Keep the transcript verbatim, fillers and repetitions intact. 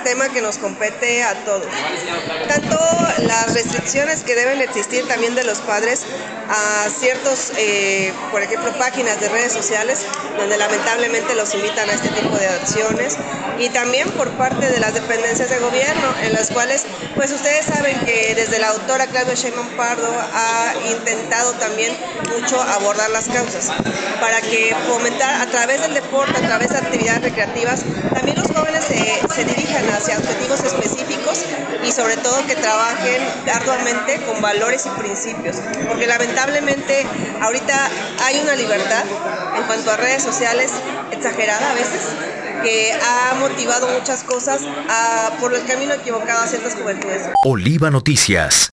tema que nos compete a todos. Tanto las restricciones que deben existir también de los padres a ciertos, eh, por ejemplo, páginas de redes sociales donde lamentablemente los invitan a este tipo de acciones, y también por parte de las dependencias de gobierno, en las cuales, pues ustedes saben que desde la doctora Claudia Sheinbaum Pardo ha intentado también mucho abordar las causas, para que fomentar a través del deporte, a través de actividades recreativas, también los jóvenes se, se dirijan hacia objetivos específicos y sobre todo que trabajen arduamente con valores y principios, porque lamentablemente ahorita hay una libertad en cuanto a redes sociales exagerada a veces, que ha motivado muchas cosas a, por el camino equivocado a ciertas juventudes. Oliva Noticias.